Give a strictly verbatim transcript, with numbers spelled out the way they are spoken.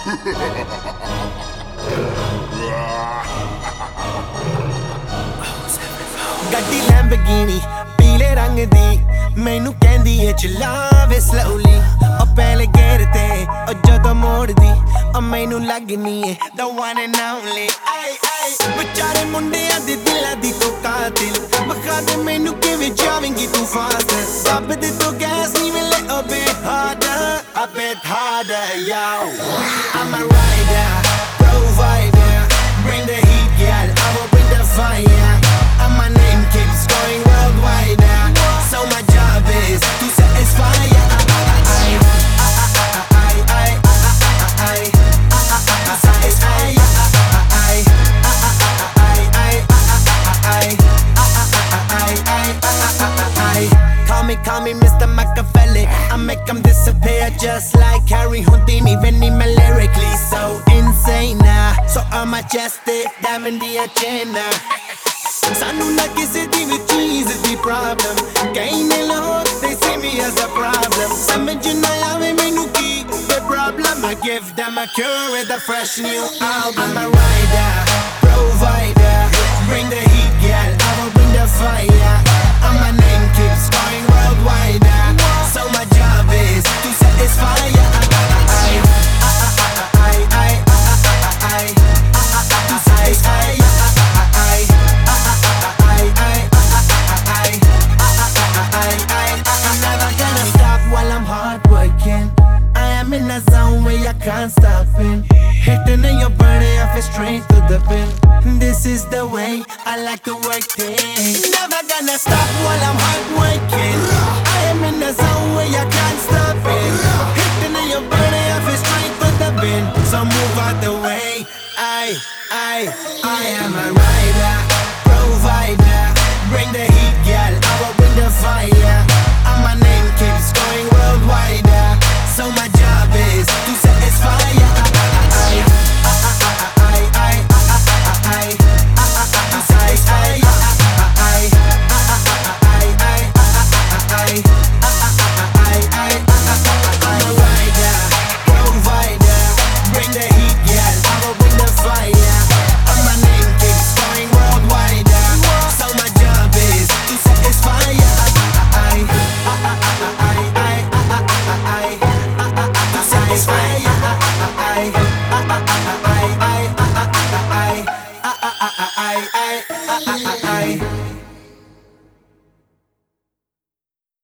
ਗੱਡੀ ਲੈਂਬਰਗਿਨੀ ਪੀਲੇ ਰੰਗ ਦੀ ਮੈਨੂੰ ਕਹਿੰਦੀ ਏ ਚਲਾਵੇ ਸਲੋਲੀ ਉਹ ਪਹਿਲੇ ਗੇਰ ਤੇ ਉਹ ਜਦੋਂ ਮੋੜਦੀ ਉਹ ਮੈਨੂੰ ਲੱਗਨੀ ਏ the one and only ਆਏ ਆਏ ਵਿਚਾਰੇ ਮੁੰਡਿਆਂ ਦੇ ਦਿਲਾਂ ਦੀ ਤੂੰ ਕਾਤਿਲ ਬਖਾ ਦੇ ਮੈਨੂੰ ਕਿਵੇਂ ਜਾਵੇਂਗੀ ਤੂੰ ਫਾਸਟ ਦੱਬ ਦੇ ਤੂੰ ਗੈਸ ਨਹੀਂ ਮਿਲੇ a bit harder a bit harder yo I'm a rider provider bring the heat girl I will bring the fire and my name keeps going worldwide now so my job is to satisfy ya I I I I I to satisfy ya I I I I I call me call me Mister Machiavelli I make them disappear just like Harry Houdini when I'm lyrically so insane now so I'm majestic diamond the agenda ਸਾਨੂੰ ਨਾ ਕਿਸੇ ਦੀ ਵੀ ਚੀਜ਼ ਦੀ problem ਕਈ ਨੇ ਲੋਕ they see me as a problem ਸਮਝ ਨਾ ਆਵੇ ਮੈਨੂੰ ਕੀ the problem I give them a cure with a fresh new album I'm a rider provider bring the heat girl I will bring the fire and my name keeps going worldwide now so my job is to satisfy ya I I I I I to satisfy ya in a zone where you can't stop it hitting in your body I feel straight to the pin this is the way I like to work things never gonna stop while I'm hard working